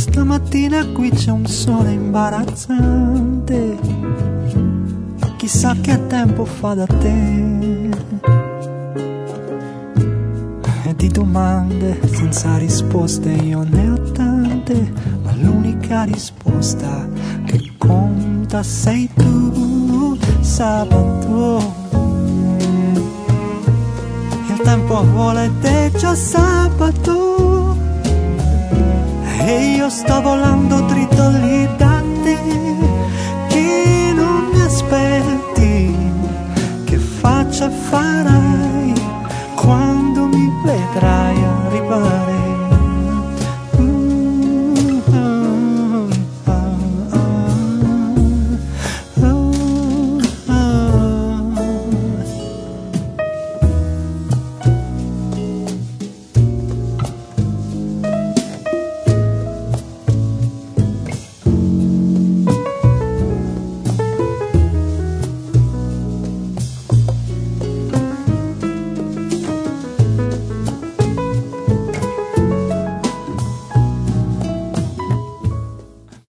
Stamattina qui c'è un sole imbarazzante, chissà che tempo fa da te. E di domande senza risposte io ne ho tante, ma l'unica risposta che conta sei tu, sabato. Il tempo vola ed è già sabato e io sto volando dritto